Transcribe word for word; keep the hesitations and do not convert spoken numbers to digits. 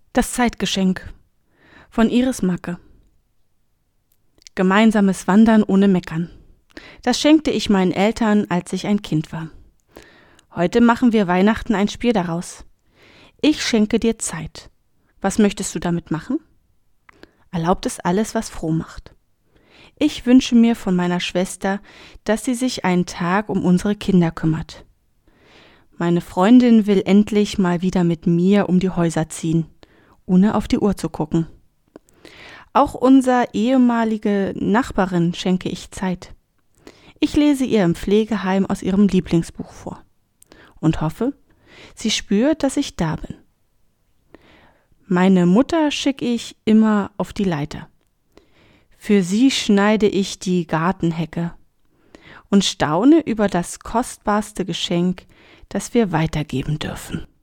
Das Zeitgeschenk von Iris Macke. Gemeinsames Wandern ohne Meckern. Das schenkte ich meinen Eltern, als ich ein Kind war. Heute machen wir Weihnachten ein Spiel daraus. Ich schenke dir Zeit. Was möchtest du damit machen? Erlaubt es alles, was froh macht. Ich wünsche mir von meiner Schwester, dass sie sich einen Tag um unsere Kinder kümmert. Meine Freundin will endlich mal wieder mit mir um die Häuser ziehen, ohne auf die Uhr zu gucken. Auch unserer ehemalige Nachbarin schenke ich Zeit. Ich lese ihr im Pflegeheim aus ihrem Lieblingsbuch vor und hoffe, sie spürt, dass ich da bin. Meine Mutter schicke ich immer auf die Leiter. Für sie schneide ich die Gartenhecke und staune über das kostbarste Geschenk, das wir weitergeben dürfen.